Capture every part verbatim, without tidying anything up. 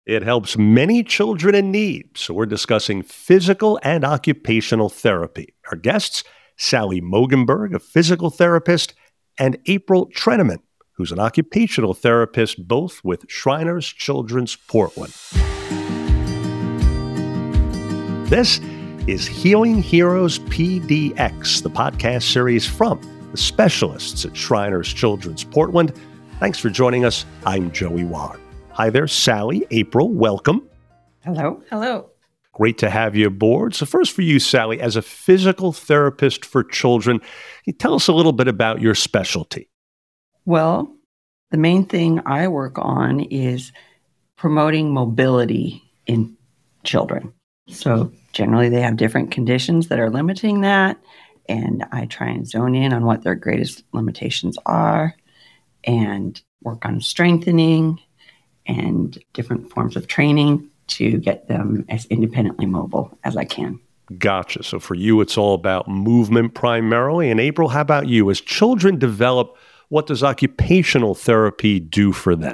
It helps many children in need. So we're discussing physical and occupational therapy. Our guests, Sally Mogenberg, a physical therapist, and April Treneman, who's an occupational therapist, both with Shriners Children's Portland. This is Healing Heroes P D X, the podcast series from the specialists at Shriners Children's Portland. Thanks for joining us. I'm Joey Ward. Hi there, Sally, April, welcome. Hello. Hello. Great to have you aboard. So first for you, Sally, as a physical therapist for children, can you tell us a little bit about your specialty? Well, the main thing I work on is promoting mobility in children. So generally they have different conditions that are limiting that, and I try and zone in on what their greatest limitations are and work on strengthening and different forms of training to get them as independently mobile as I can. Gotcha. So for you, it's all about movement primarily. And April, how about you? As children develop, what does occupational therapy do for them?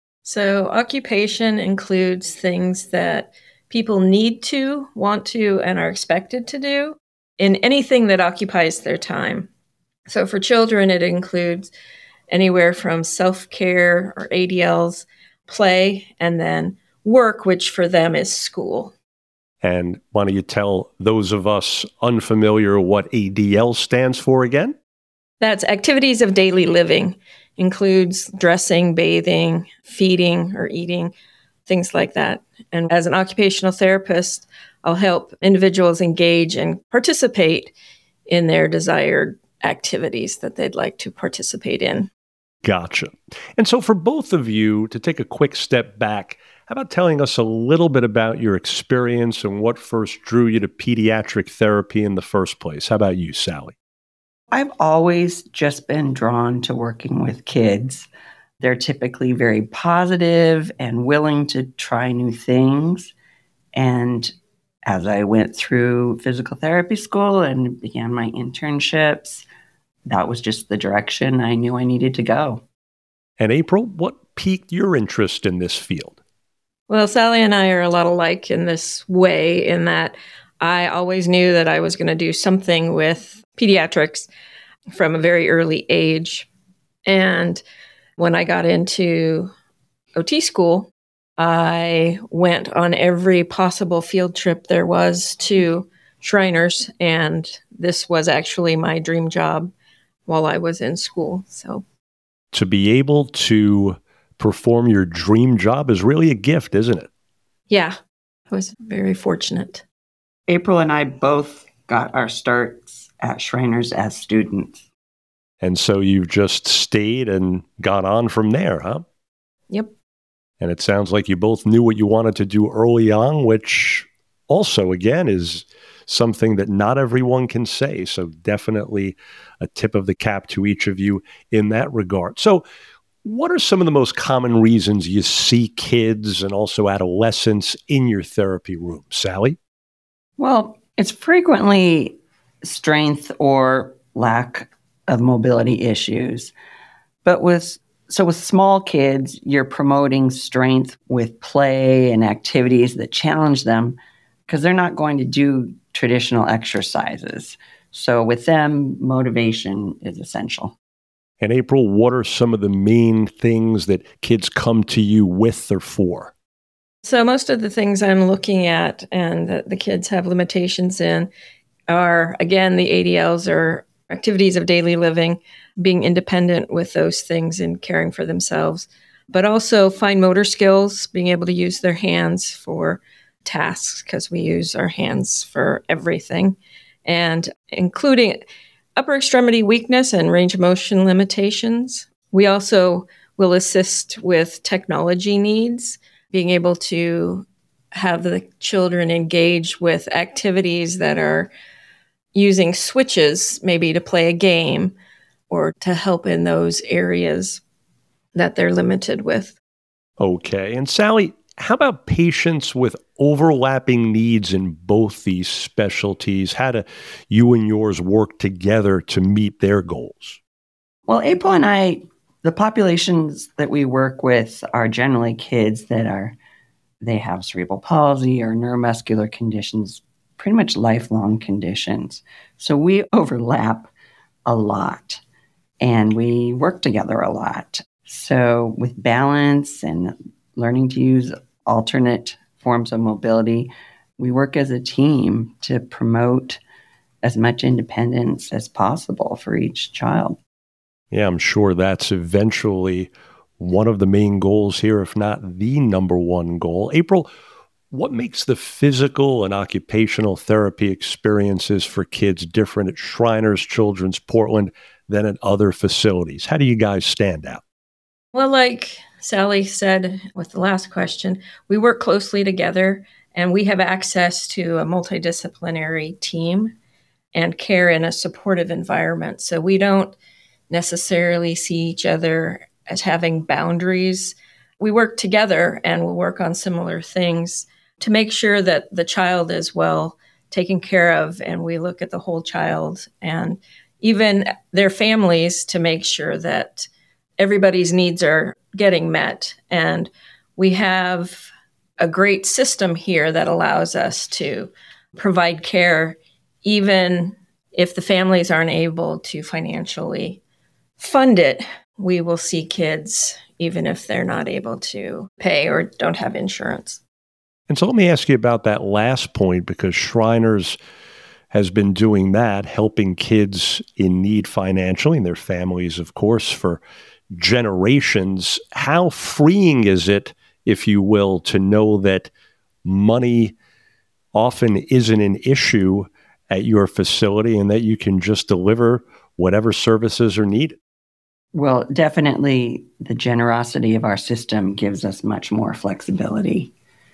So occupation includes things that people need to, want to, and are expected to do in anything that occupies their time. So for children, it includes anywhere from self-care or A D Ls, play, and then work, which for them is school. And why don't you tell those of us unfamiliar what A D L stands for again? That's activities of daily living, includes dressing, bathing, feeding, or eating, things like that. And as an occupational therapist, I'll help individuals engage and participate in their desired activities that they'd like to participate in. Gotcha. And so for both of you, to take a quick step back, how about telling us a little bit about your experience and what first drew you to pediatric therapy in the first place? How about you, Sally? I've always just been drawn to working with kids. They're typically very positive and willing to try new things. And as I went through physical therapy school and began my internships, that was just the direction I knew I needed to go. And April, what piqued your interest in this field? Well, Sally and I are a lot alike in this way, in that I always knew that I was going to do something with pediatrics from a very early age. And when I got into O T school, I went on every possible field trip there was to Shriners, and this was actually my dream job while I was in school. So to be able to perform your dream job is really a gift, isn't it? Yeah, I was very fortunate. April and I both got our starts at Shriners as students. And so you've just stayed and gone on from there, huh? Yep. And it sounds like you both knew what you wanted to do early on, which also, again, is something that not everyone can say. So definitely a tip of the cap to each of you in that regard. So what are some of the most common reasons you see kids and also adolescents in your therapy room, Sally? Well, it's frequently strength or lack of mobility issues. But with so with small kids, you're promoting strength with play and activities that challenge them because they're not going to do traditional exercises. So with them, motivation is essential. And April, what are some of the main things that kids come to you with or for? So most of the things I'm looking at and that the kids have limitations in are, again, the A D Ls or activities of daily living, being independent with those things and caring for themselves, but also fine motor skills, being able to use their hands for tasks, because we use our hands for everything, and including upper extremity weakness and range of motion limitations. We also will assist with technology needs, being able to have the children engage with activities that are using switches, maybe to play a game or to help in those areas that they're limited with. Okay. And Sally, how about patients with overlapping needs in both these specialties? How do you and yours work together to meet their goals? Well, April and I, the populations that we work with are generally kids that are they have cerebral palsy or neuromuscular conditions, pretty much lifelong conditions. So we overlap a lot and we work together a lot. So with balance and learning to use alternate forms of mobility, we work as a team to promote as much independence as possible for each child. Yeah, I'm sure that's eventually one of the main goals here, if not the number one goal. April, what makes the physical and occupational therapy experiences for kids different at Shriners Children's Portland than at other facilities? How do you guys stand out? Well, like Sally said with the last question, we work closely together and we have access to a multidisciplinary team and care in a supportive environment. So we don't necessarily see each other as having boundaries. We work together and we'll work on similar things to make sure that the child is well taken care of, and we look at the whole child and even their families to make sure that everybody's needs are getting met. And we have a great system here that allows us to provide care even if the families aren't able to financially fund it. We will see kids even if they're not able to pay or don't have insurance. And so let me ask you about that last point, because Shriners has been doing that, helping kids in need financially and their families, of course, for generations. How freeing is it, if you will, to know that money often isn't an issue at your facility and that you can just deliver whatever services are needed? Well, definitely the generosity of our system gives us much more flexibility.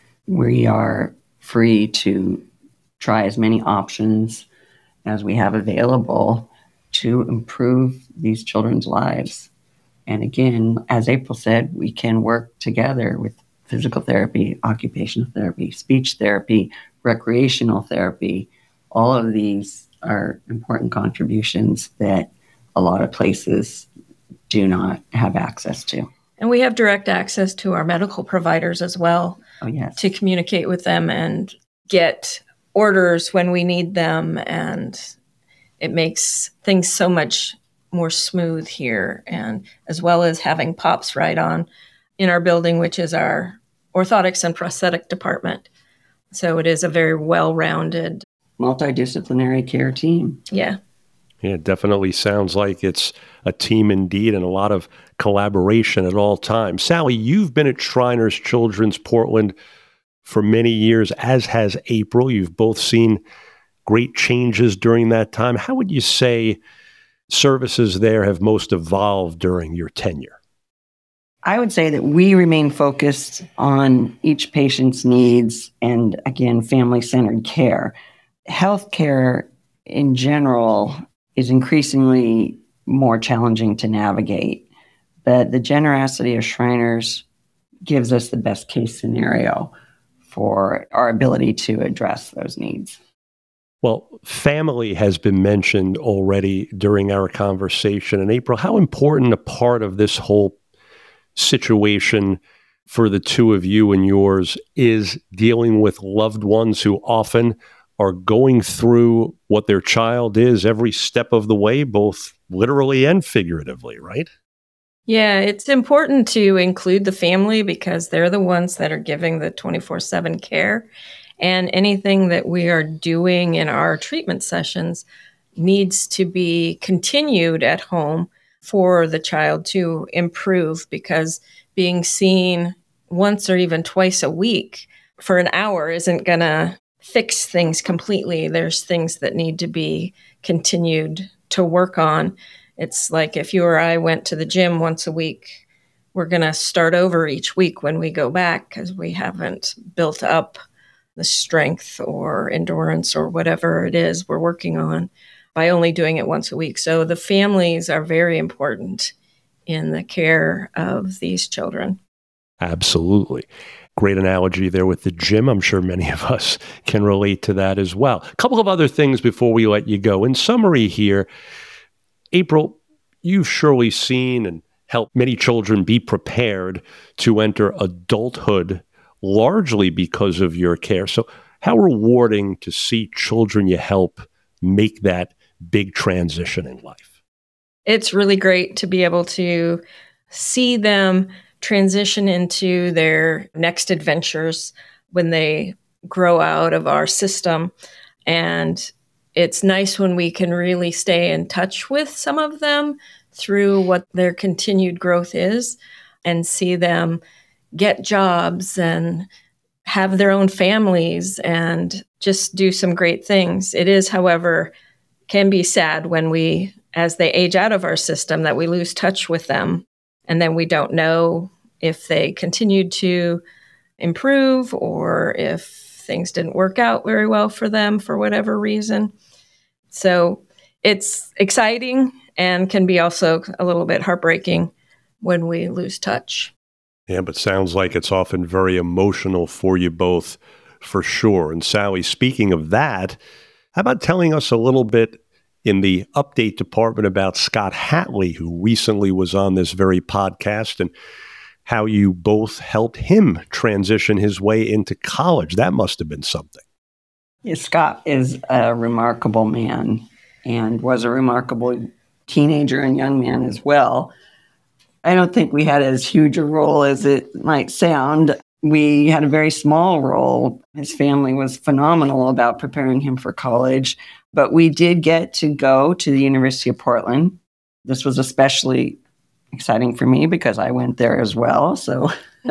We are free to try as many options as we have available to improve these children's lives. And again, as April said, we can work together with physical therapy, occupational therapy, speech therapy, recreational therapy. All of these are important contributions that a lot of places do not have access to. And we have direct access to our medical providers as well. Oh, yes. To communicate with them and get orders when we need them. And it makes things so much more smooth here. And as well as having POPs right on in our building, which is our orthotics and prosthetic department. So it is a very well-rounded, multidisciplinary care team. Yeah. Yeah, it definitely sounds like it's a team indeed, and a lot of collaboration at all times. Sally, you've been at Shriners Children's Portland for many years, as has April. You've both seen great changes during that time. How would you say services there have most evolved during your tenure? I would say that we remain focused on each patient's needs and, again, family-centered care. Healthcare in general is increasingly more challenging to navigate, but the generosity of Shriners gives us the best case scenario for our ability to address those needs. Well, family has been mentioned already during our conversation. And April, how important a part of this whole situation for the two of you and yours is dealing with loved ones who often are going through what their child is every step of the way, both literally and figuratively, right? Yeah, it's important to include the family because they're the ones that are giving the twenty-four seven care. And anything that we are doing in our treatment sessions needs to be continued at home for the child to improve, because being seen once or even twice a week for an hour isn't going to fix things completely. There's things that need to be continued to work on. It's like if you or I went to the gym once a week, we're going to start over each week when we go back because we haven't built up the strength or endurance or whatever it is we're working on by only doing it once a week. So the families are very important in the care of these children. Absolutely. Great analogy there with the gym. I'm sure many of us can relate to that as well. A couple of other things before we let you go. In summary here, April, you've surely seen and helped many children be prepared to enter adulthood largely because of your care. So how rewarding to see children you help make that big transition in life. It's really great to be able to see them transition into their next adventures when they grow out of our system. And it's nice when we can really stay in touch with some of them through what their continued growth is and see them get jobs and have their own families and just do some great things. It is, however, can be sad when we, as they age out of our system, that we lose touch with them. And then we don't know if they continued to improve or if things didn't work out very well for them for whatever reason. So it's exciting and can be also a little bit heartbreaking when we lose touch. Yeah, but sounds like it's often very emotional for you both, for sure. And Sally, speaking of that, how about telling us a little bit in the update department about Scott Hatley, who recently was on this very podcast, and how you both helped him transition his way into college. That must have been something. Yeah, Scott is a remarkable man and was a remarkable teenager and young man as well. I don't think we had as huge a role as it might sound. We had a very small role. His family was phenomenal about preparing him for college, but we did get to go to the University of Portland. This was especially exciting for me because I went there as well. So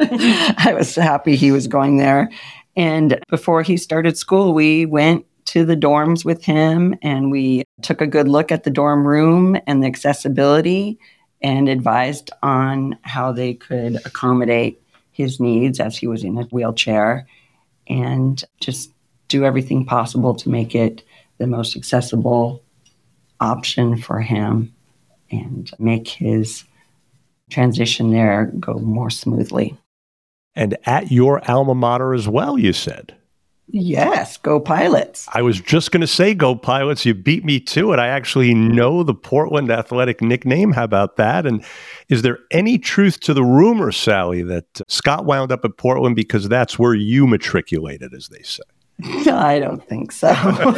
I was happy he was going there. And before he started school, we went to the dorms with him and we took a good look at the dorm room and the accessibility and advised on how they could accommodate his needs as he was in a wheelchair and just do everything possible to make it the most accessible option for him and make his transition there go more smoothly. And at your alma mater as well, you said. Yes, go Pilots. I was just going to say go Pilots. You beat me to it. I actually know the Portland Athletic nickname. How about that? And is there any truth to the rumor, Sally, that Scott wound up at Portland because that's where you matriculated, as they say? I don't think so.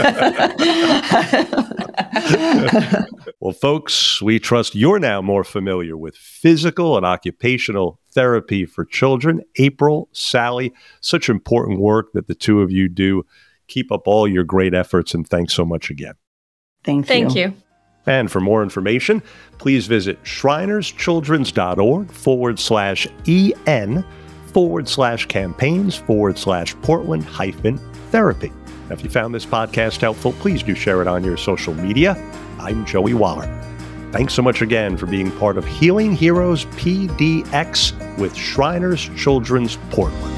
Well, folks, we trust you're now more familiar with physical and occupational therapy for children. April, Sally, such important work that the two of you do. Keep up all your great efforts, and thanks so much again. Thank you. Thank you. And for more information, please visit shrinerschildren's.org forward slash en forward slash campaigns forward slash Portland hyphen therapy. Now, if you found this podcast helpful, please do share it on your social media. I'm Joey Waller. Thanks so much again for being part of Healing Heroes P D X with Shriners Children's Portland.